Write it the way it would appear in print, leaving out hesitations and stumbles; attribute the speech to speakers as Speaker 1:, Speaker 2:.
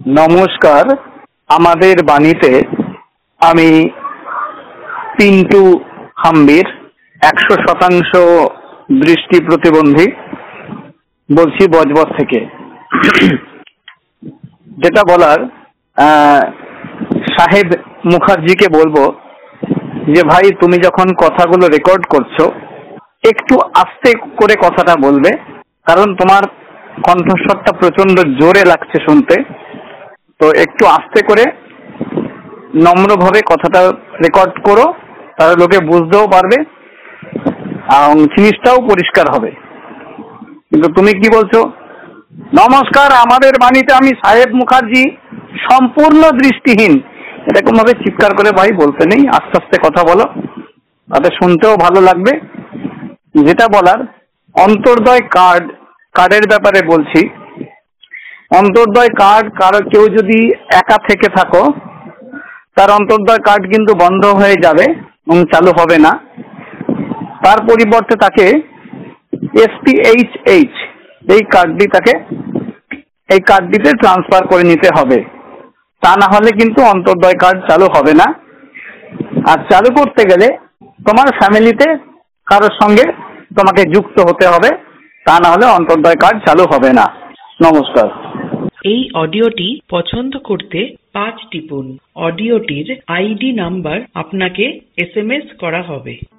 Speaker 1: নমস্কার। আমাদের বাণীতে আমি পিন্টু হাম্বির 100% দৃষ্টি প্রতিবন্ধী বলছি বজবজ থেকে। যেটা বলার, সাহেব মুখার্জিকে বলবো যে ভাই, তুমি যখন কথাগুলো রেকর্ড করছো একটু আস্তে করে কথাটা বলবে, কারণ তোমার কণ্ঠস্বরটা প্রচন্ড জোরে লাগছে শুনতে। তো একটু আস্তে করে নম্রভাবে কথাটা রেকর্ড করো, তাহলে লোকে বুঝতেও পারবে এবং জিনিসটাও পরিষ্কার হবে। কিন্তু তুমি কি বলছো, নমস্কার, আমাদের বাণীতে আমি সাহেব মুখার্জি সম্পূর্ণ দৃষ্টিহীন, এরকম ভাবে চিৎকার করে ভাই বলতে নেই। আস্তে আস্তে কথা বলো, তাতে শুনতেও ভালো লাগবে। যেটা বলার, অন্তর্দয় কার্ডের ব্যাপারে বলছি। অন্তর্দয় কার্ড কেউ যদি একা থেকে থাকো, তার অন্তর্দয় কার্ড কিন্তু বন্ধ হয়ে যাবে এবং চালু হবে না। তার পরিবর্তে তাকে SPHH এই কার্ডটিতে ট্রান্সফার করে নিতে হবে। তা না হলে কিন্তু অন্তর্দয় কার্ড চালু হবে না। আর চালু করতে গেলে তোমার ফ্যামিলিতে কারোর সঙ্গে তোমাকে যুক্ত হতে হবে, তা না হলে অন্তর্দয় কার্ড চালু হবে না। নমস্কার।
Speaker 2: এই অডিওটি পছন্দ করতে 5 টিপুন। অডিওটির ID নাম্বার আপনাকে SMS করা হবে।